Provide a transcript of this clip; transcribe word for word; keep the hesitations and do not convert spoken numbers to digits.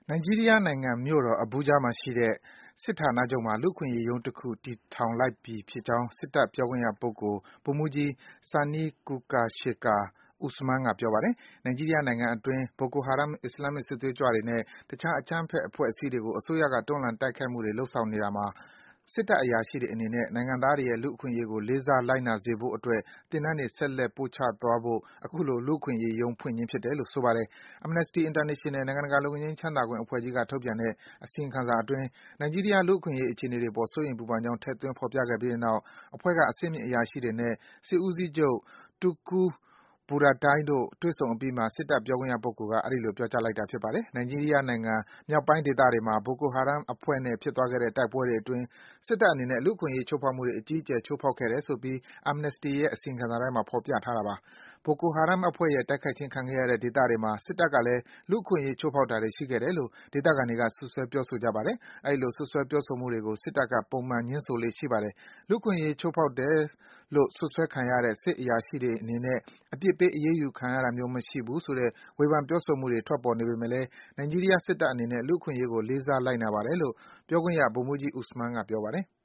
နိုင်ဂျီးရီးယားနိုင်ငံမြို့တော် Abuja မှာရှိတဲ့ စစ်ဌာနချုပ်မှာ လူ့အခွင့်အရေးရုံးတခု တည်ထောင်လိုက်ပြီဖြစ်ကြောင်း စစ်တပ်ပြောခွင့်ရပုဂ္ဂိုလ် ဗိုလ်မှူးကြီး Sani Kukasheka Usman က ပြောပါတယ်။ နိုင်ဂျီးရီးယားနိုင်ငံအတွင်း Boko Haram အစ္စလာမ်မစ် စစ်သွေးကြွတွေနဲ့ တခြား အကြမ်းဖက်အဖွဲ့အစည်းတွေကို အစိုးရက တွန်းလှန် တိုက်ခိုက်မှုတွေ လုပ်ဆောင်နေတာမှာ စစ်တပ်အရာရှိတွေအနေနဲ့ နိုင်ငံသားတွေရဲ့ လူ့အခွင့်အရေးကို လေးစား လိုက်နာစေဖို့အတွက် သင်တန်းတွေ ဆက်လက် ပို့ချသွားဖို့ အခုလို လူ့အခွင့်အရေးရုံး ဖွင့်ခြင်းဖြစ်တယ်လို့ ဆိုပါတယ်။ Amnesty International နိုင်ငံတကာ လွတ်ငြိမ်းချမ်းသာခွင့်အဖွဲ့ကြီးက ထုတ်ပြန်တဲ့ အစီရင်ခံစာအတွင်း နိုင်ဂျီးရီးယား လူ့အခွင့်အရေး အခြေအနေတွေအပေါ် စိုးရိမ်ပူပန်ကြောင်း ထည့်သွင်း ဖော်ပြခဲ့ပြီးတဲ့နောက် အဖွဲ့က အဆင့်မြင့် အရာရှိတွေနဲ့ စစ်ဦးစီးချုပ် Tukur Buratai တို့ တွေ့ဆုံအပြီးမှာ စစ်တပ်ပြောခွင့်ရပုဂ္ဂိုလ်က အဲဒီလို ပြောကြားလိုက်တာ ဖြစ်ပါတယ်။ နိုင်ဂျီးရီးယားနိုင်ငံ မြောက်ပိုင်းဒေသတွေမှာ Boko Haram အဖွဲ့နဲ့ ဖြစ်သွားခဲ့တဲ့ တိုက်ပွဲတွေအတွင်း စစ်တပ်အနေနဲ့ လူ့အခွင့်အရေး ချိုးဖောက်မှုတွေ အကြီးအကျယ် ချိုးဖောက်ခဲ့တယ်ဆိုပြီး Amnesty ရဲ့ အစီရင်ခံစာထဲမှာ ဖော်ပြထားတာပါ။ Boko Haram အဖွဲ့ရဲ့ တိုက်ခိုက်ခြင်းခံခဲ့ရတဲ့ ဒေသတွေမှာ စစ်တပ်ကလည်း လူ့အခွင့်အရေး ချိုးဖောက်တာတွေ ရှိခဲ့တယ်လို့ ဒေသခံတွေက စွပ်စွဲ ပြောဆိုကြပါတယ်။ အဲဒီလို စွပ်စွဲ ပြောဆိုမှုတွေကို စစ်တပ်က ပုံမှန် ငြင်းဆိုလေ့ ရှိပါတယ်။ လူ့အခွင့်အရေး ချိုးဖောက်တယ်လို့ စွပ်စွဲခံရတဲ့ စစ်အရာရှိတွေအနေနဲ့ အပြစ်ပေး အရေးယူခံရတာမျိုး မရှိဘူးဆိုတဲ့ ဝေဖန် ပြောဆိုမှုတွေ ထွက်ပေါ်နေပေမယ့်လည်း နိုင်ဂျီးရီးယားစစ်တပ်အနေနဲ့ လူ့အခွင့်အရေးကို လေးစား လိုက်နာပါတယ်လို့ ပြောခွင့်ရ ဗိုလ်မှူးကြီး Usman က ပြောပါတယ်။